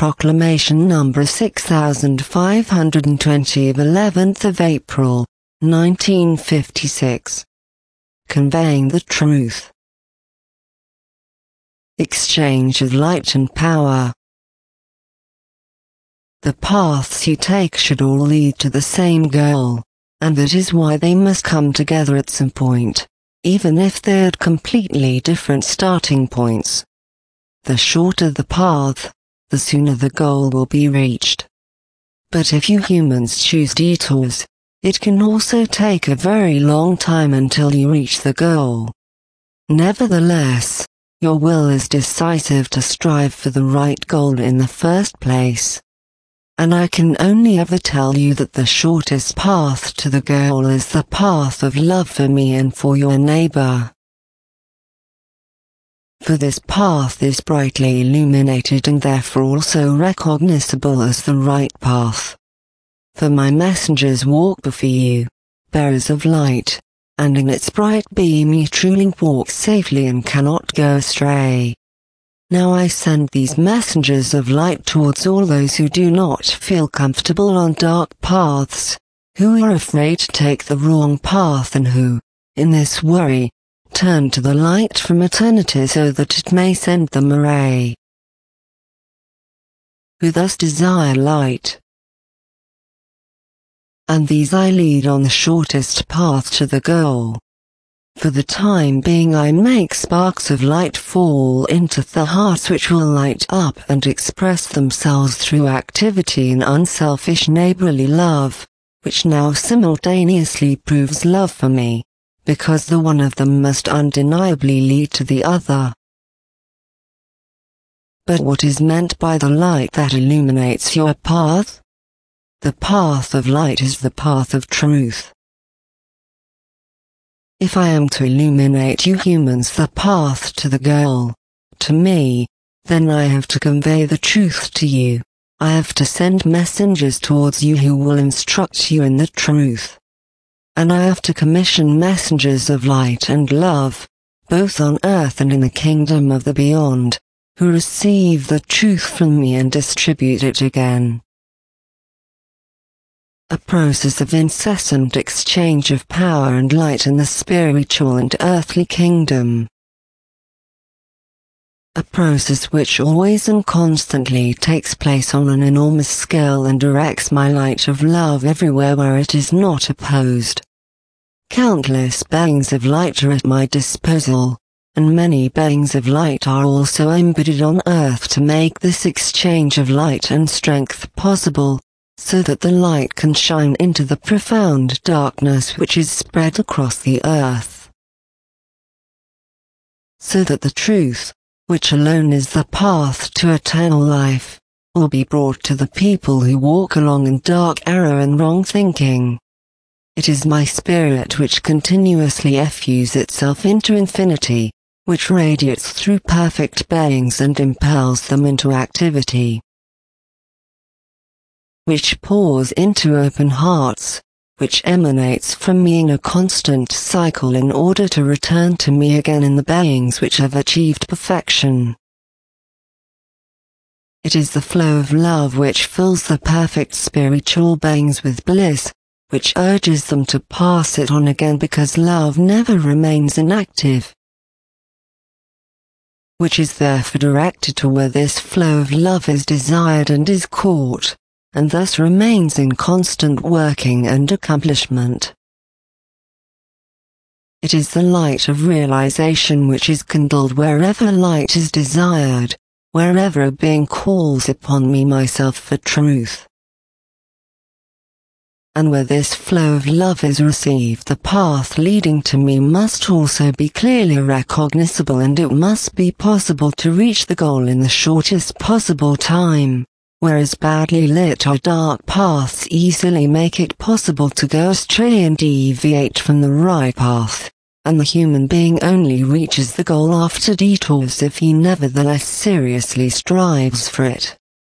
Proclamation number 6520 of 11th of April, 1956. Conveying the truth. Exchange of light and power. The paths you take should all lead to the same goal, and that is why they must come together at some point, even if they're at completely different starting points. The shorter the path, the sooner the goal will be reached. But if you humans choose detours, it can also take a very long time until you reach the goal. Nevertheless, your will is decisive to strive for the right goal in the first place. And I can only ever tell you that the shortest path to the goal is the path of love for me and for your neighbor. For this path is brightly illuminated and therefore also recognizable as the right path. For my messengers walk before you, bearers of light, and in its bright beam you truly walk safely and cannot go astray. Now I send these messengers of light towards all those who do not feel comfortable on dark paths, who are afraid to take the wrong path and who, in this worry, turn to the light from eternity so that it may send them a ray. Who thus desire light. And these I lead on the shortest path to the goal. For the time being I make sparks of light fall into the hearts which will light up and express themselves through activity in unselfish neighborly love, which now simultaneously proves love for me, because the one of them must undeniably lead to the other. But what is meant by the light that illuminates your path? The path of light is the path of truth. If I am to illuminate you humans the path to the goal, to me, then I have to convey the truth to you. I have to send messengers towards you who will instruct you in the truth. And I have to commission messengers of light and love, both on earth and in the kingdom of the beyond, who receive the truth from me and distribute it again. A process of incessant exchange of power and light in the spiritual and earthly kingdom. A process which always and constantly takes place on an enormous scale and directs my light of love everywhere where it is not opposed. Countless beings of light are at my disposal, and many beings of light are also embedded on earth to make this exchange of light and strength possible, so that the light can shine into the profound darkness which is spread across the earth. So that the truth, which alone is the path to eternal life, will be brought to the people who walk along in dark error and wrong thinking. It is my spirit which continuously effuses itself into infinity, which radiates through perfect beings and impels them into activity, which pours into open hearts, which emanates from me in a constant cycle in order to return to me again in the beings which have achieved perfection. It is the flow of love which fills the perfect spiritual beings with bliss, which urges them to pass it on again because love never remains inactive, which is therefore directed to where this flow of love is desired and is caught, and thus remains in constant working and accomplishment. It is the light of realization which is kindled wherever light is desired, wherever a being calls upon me myself for truth. And where this flow of love is received, the path leading to me must also be clearly recognizable, and it must be possible to reach the goal in the shortest possible time. Whereas badly lit or dark paths easily make it possible to go astray and deviate from the right path, and the human being only reaches the goal after detours if he nevertheless seriously strives for it.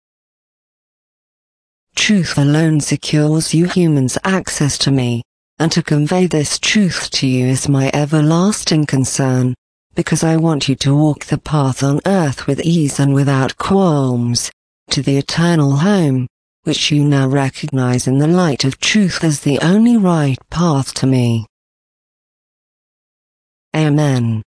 Truth alone secures you humans access to me, and to convey this truth to you is my everlasting concern, because I want you to walk the path on earth with ease and without qualms, to the eternal home, which you now recognize in the light of truth as the only right path to me. Amen.